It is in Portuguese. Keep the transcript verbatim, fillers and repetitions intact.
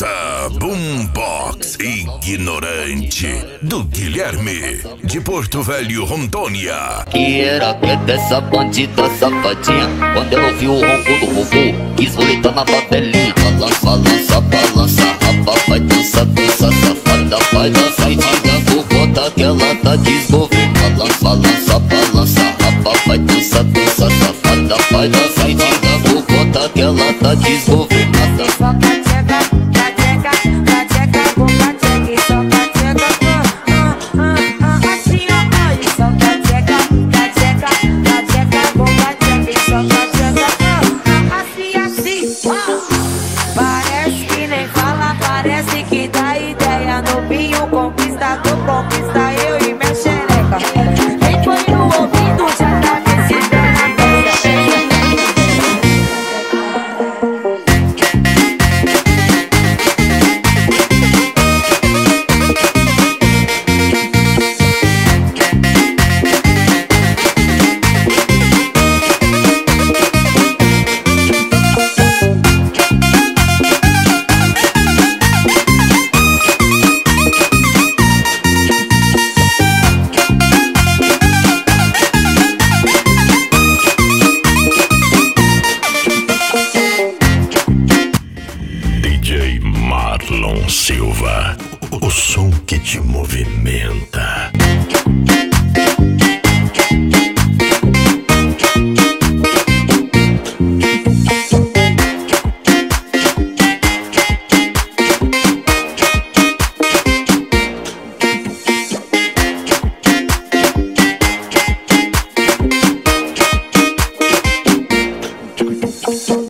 Boombox Ignorante do Guilherme de Porto Velho, Rondônia. Que era que dessa bandida safadinha, quando ela ouviu o ronco do robô, quis voletar na papelinha. Balança, balança, balança, rapa, vai dança, dança, safada, vai dança, e diga cocota que ela tá desenvolvendo. Balança, balança, balança, rapa, vai dança, dança, safada, vai dança, e diga cocota que ela tá desenvolvendo. Parece que nem fala, parece que dá ideia. Novinho conquistador, conquista eu e minha xereca. Quem foi no ouvido já tá descendo na cabeça. D J Marlon Silva, o som que te movimenta.